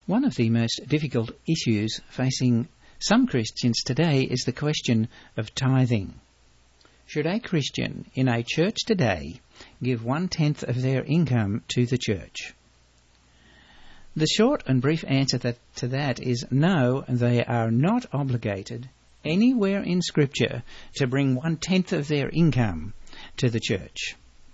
One of the most difficult issues facing some Christians today is the question of tithing. Should a Christian in a church today give 1/10 of their income to the church? The short and brief answer to that is no, they are not obligated anywhere in Scripture to bring 1/10 of their income to the church.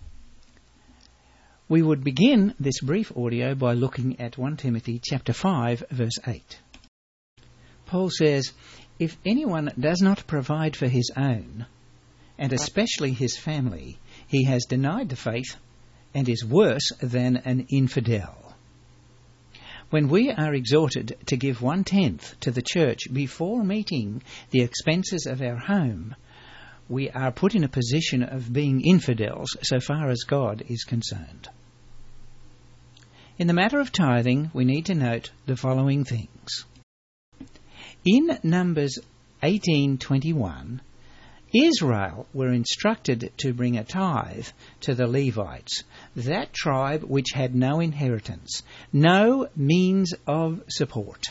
We would begin this brief audio by looking at 1 Timothy chapter 5, verse 8. Paul says, "If anyone does not provide for his own, and especially his family, he has denied the faith and is worse than an infidel." When we are exhorted to give 1/10 to the church before meeting the expenses of our home, we are put in a position of being infidels so far as God is concerned. In the matter of tithing, we need to note the following things. In Numbers 18:21, Israel were instructed to bring a tithe to the Levites, that tribe which had no inheritance, no means of support.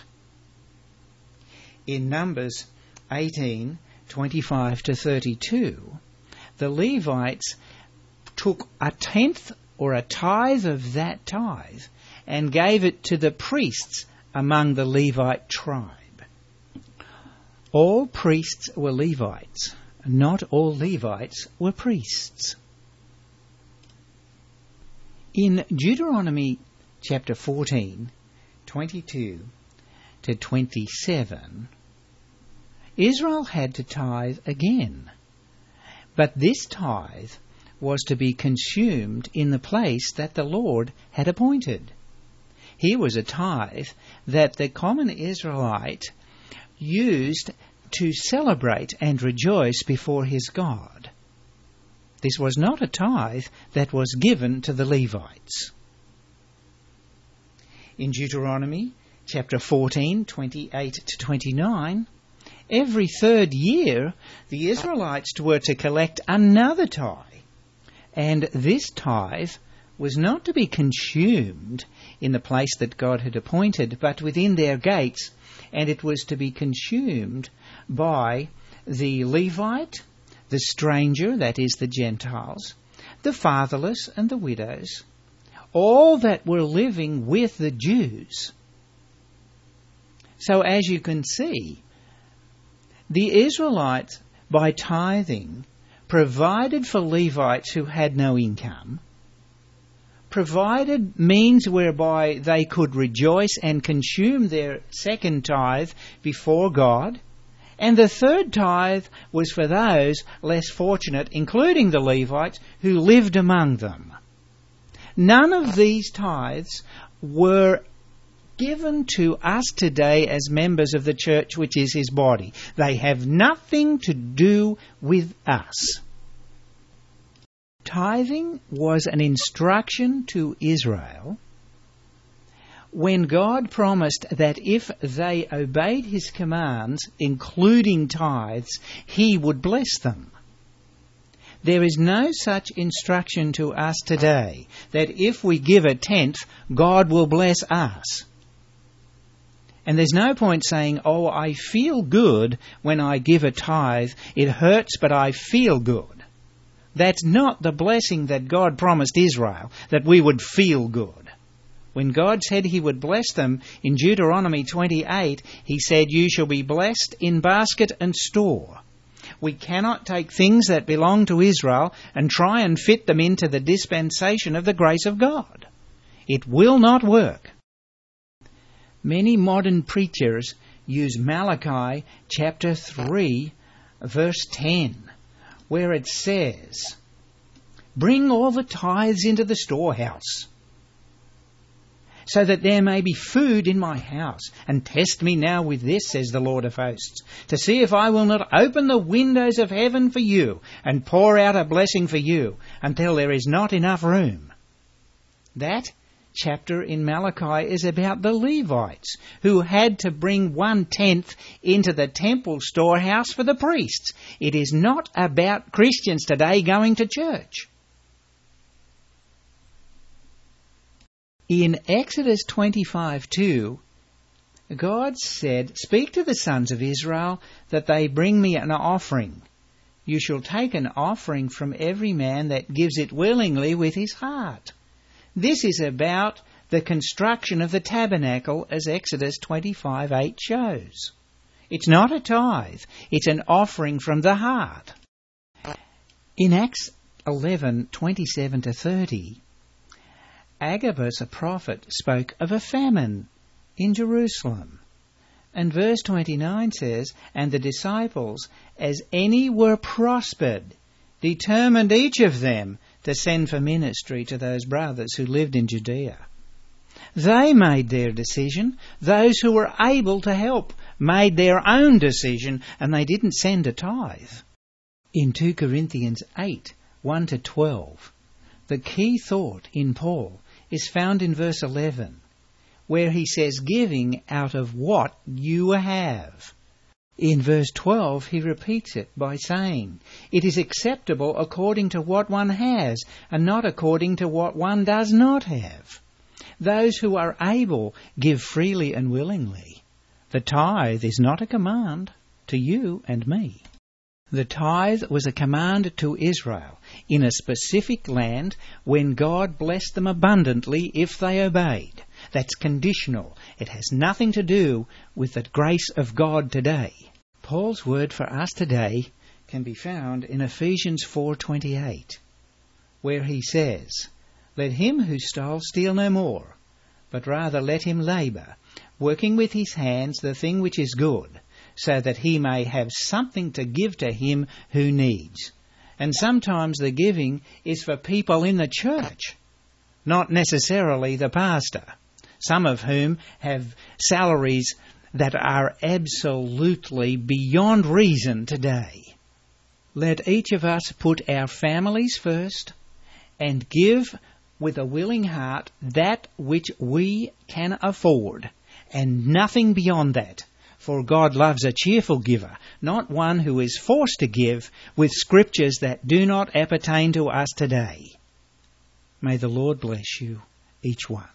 In Numbers 18:25 to 32, the Levites took 1/10 or a tithe of that tithe and gave it to the priests among the Levite tribe. All priests were Levites. Not all Levites were priests. In Deuteronomy chapter 14, 22 to 27, Israel had to tithe again, but this tithe was to be consumed in the place that the Lord had appointed. Here was a tithe that the common Israelite used to celebrate and rejoice before his God. This was not a tithe that was given to the Levites. In Deuteronomy chapter 14, 28 to 29, every third year the Israelites were to collect another tithe, and this tithe was not to be consumed in the place that God had appointed, but within their gates, and it was to be consumed by the Levite, the stranger, that is the Gentiles, the fatherless and the widows, all that were living with the Jews. So as you can see, the Israelites, by tithing, provided for Levites who had no income, provided means whereby they could rejoice and consume their second tithe before God, and the third tithe was for those less fortunate, including the Levites, who lived among them. None of these tithes were given to us today as members of the church, which is his body. They have nothing to do with us. Tithing was an instruction to Israel when God promised that if they obeyed his commands, including tithes, he would bless them. There is no such instruction to us today that if we give 1/10, God will bless us. And there's no point saying, "Oh, I feel good when I give a tithe. It hurts, but I feel good." That's not the blessing that God promised Israel, that we would feel good. When God said he would bless them in Deuteronomy 28, he said, "You shall be blessed in basket and store." We cannot take things that belong to Israel and try and fit them into the dispensation of the grace of God. It will not work. Many modern preachers use Malachi chapter 3, verse 10, where it says, "Bring all the tithes into the storehouse, so that there may be food in my house. And test me now with this, says the Lord of hosts, to see if I will not open the windows of heaven for you and pour out a blessing for you until there is not enough room." That chapter in Malachi is about the Levites, who had to bring 1/10 into the temple storehouse for the priests. It is not about Christians today going to church. In Exodus 25:2, God said, "Speak to the sons of Israel that they bring me an offering. You shall take an offering from every man that gives it willingly with his heart." This is about the construction of the tabernacle, as Exodus 25:8 shows. It's not a tithe, it's an offering from the heart. In Acts 11:27-30, Agabus, a prophet, spoke of a famine in Jerusalem. And verse 29 says, "And the disciples, as any were prospered, determined each of them to send for ministry to those brothers who lived in Judea." They made their decision. Those who were able to help made their own decision, and they didn't send a tithe. In 2 Corinthians 8:1-12, the key thought in Paul is found in verse 11, where he says, "Giving out of what you have." In verse 12, he repeats it by saying, "It is acceptable according to what one has, and not according to what one does not have." Those who are able give freely and willingly. The tithe is not a command to you and me. The tithe was a command to Israel in a specific land when God blessed them abundantly if they obeyed. That's conditional. It has nothing to do with the grace of God today. Paul's word for us today can be found in Ephesians 4:28, where he says, "Let him who stole steal no more, but rather let him labour, working with his hands the thing which is good, so that he may have something to give to him who needs." And sometimes the giving is for people in the church, not necessarily the pastor, some of whom have salaries that are absolutely beyond reason today. Let each of us put our families first and give with a willing heart that which we can afford, and nothing beyond that. For God loves a cheerful giver, not one who is forced to give with scriptures that do not appertain to us today. May the Lord bless you, each one.